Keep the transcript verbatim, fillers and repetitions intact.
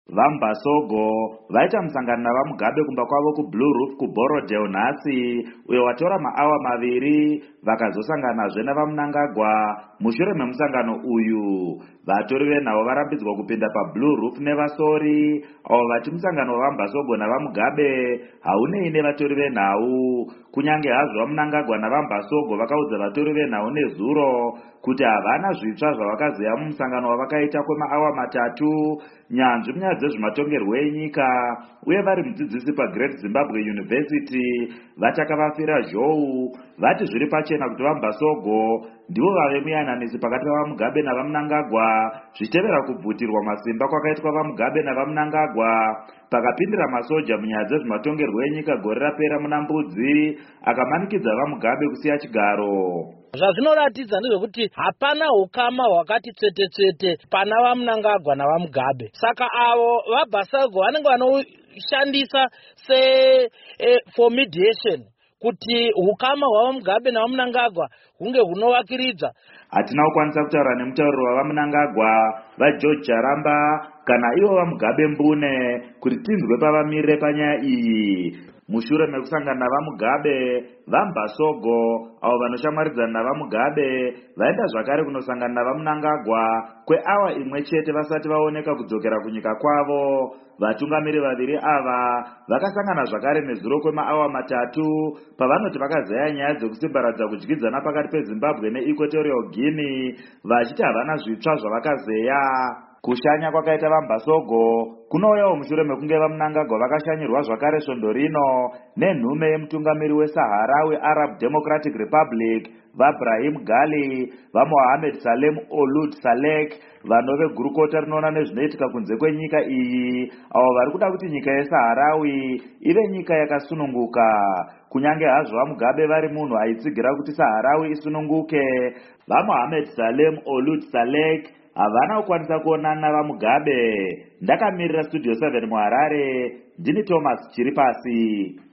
VaMbasogo vaita musangano navaMugabe kumba kwavo kuBlue Roof kuBorodale nhasi, uyo watora maawa maviri vakazosanganazve navaMnangagwa. Mushure memusangano uyu, vatori venhau varambidzwa kupinda paBlue Roof nevasori, avo vati musangano wavaMbasogo navaMugabe haunei nevatori venhau. Kunyange hazvo vaMnangagwa navaMbasogo vakaudza vatori venhau nezuro kuti havana zvitsva zvavakaziva mumusangano wavakaita kwemaawa matatu. Nyanzvi munyaya dzezvematongerwo enyika uye vari mudzidzisi paGreat Zimbabwe University vatakavafira zhou, vati zviri pachena kuti vaMbasogo ndivo vave muyananisi pakati pavaMugabe navaMnangagwa zvichitevera kubvutirwa masimba kwakaitwa vaMugabe navaMnangagwa pakapindira masoja munyaya dzezvematongerwo enyika gore rapera muna Mbudzi, akamanikidza vaMugabe kusiya chigaro. Zvazvinoratidza ndezvekuti hapana ukama hwakati tsvete tsvete pana vaMnangagwa navaMugabe. Saka avo vaBasogo vanenge vanoshandisa se eh, for mediation kuti ukama hwavaMugabe navaMnangagwa hunge hunovakiridza. Hatina kukwanisa kutaura nemutauriri wavaMnangagwa vaGeorge Jaramba kana ivo vaMugabe Mbune kuti tinzwe pavamirire panyaya iyi. Mushure mekusangana navaMugabe, vaMbasogo avo vanoshamwaridzana navaMugabe vaenda zvakare kunosangana navaMnangagwa kweawa imwe chete vasati vaoneka kudzokera kunyika kwavo. Vatungamiri vaviri ava vakasangana zvakare nezuro kwemaawa matatu pavanoti vakazeya nyaya dzekusimbaradza kudyidzana pakati peZimbabwe neEquatorial Guinea, vachiti havana zvitsva zvavakazeya. Kushanya kwakaita vaMbasogo kunouyawo mushure mekunge vaMnangagwa vakashanyirwa zvakare svondo rino nenhume yemutungamiri weSaharawi Arab Democratic Republic vaBrahim Gali, vaMohamed Salem Ould Salek, vanove gurukota rinoona nezvinoitika kunze kwenyika iyi, avo vari kuda kuti nyika yeSaharawi ive nyika yakasununguka. Kunyange hazvo vaMugabe vari munhu aitsigira kuti Saharawi isununguke, vaMohamed Salem Ould Salek havana kukwanisa kuonana navaMugabe. Ndakamirira Studio seven muHarare, ndini Thomas Chiripasi.